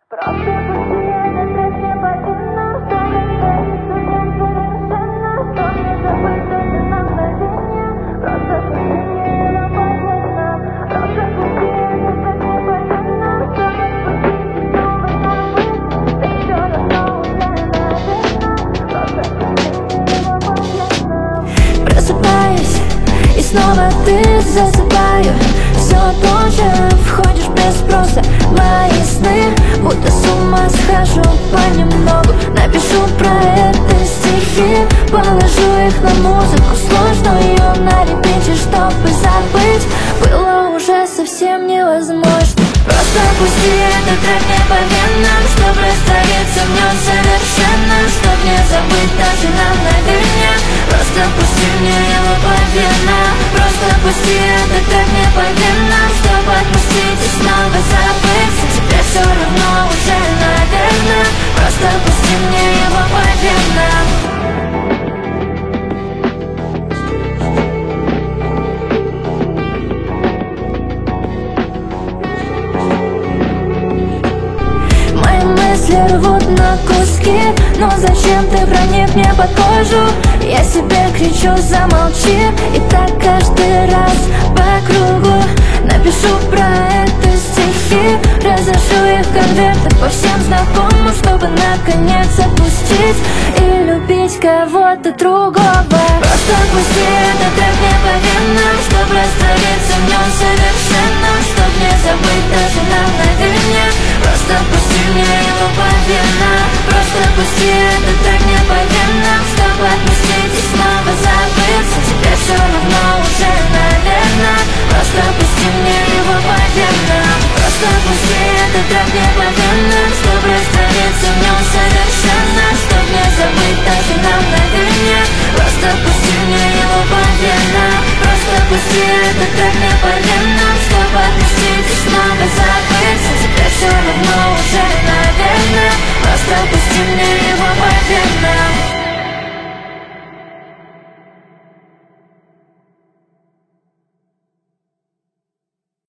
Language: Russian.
Просто пусти этот трек мне повинно, что растворится в нем совершенно, что мне забыть даже на мгновение. Просто пусти мне его повинно. Просто пусти этот трек мне повинно, что распустить и снова забыть. Ты все равно уже наверно. Просто пусти мне его повинно. Просыпаюсь, и снова ты засыпаю. Все тоже входишь без спроса в мои сны, будто с ума схожу понемногу. Напишу про это стихи, положу их на музыку сложную на репите, чтобы забыть было уже совсем невозможно. Просто пусти этот трек мне по венам, чтоб раствориться в нем совершенно, чтоб не забыть даже на мгновение. Просто пусти мне его по венам. Просто пусти этот трек мне по венам, чтоб отпустить и снова забыть. Теперь все равно уже наверное. Просто пусти мне его по венам. Мысли рвут на куски, но зачем ты проник мне под кожу? Я себе кричу, замолчи, и так каждый раз по кругу. Напишу про это стихи, разошлю их конверты по всем знакомым, чтобы наконец отпустить и любить кого-то другого. Просто пусти этот трек мне по венам, чтоб раствориться в нем совершенно, чтоб не забыть даже на мгновение.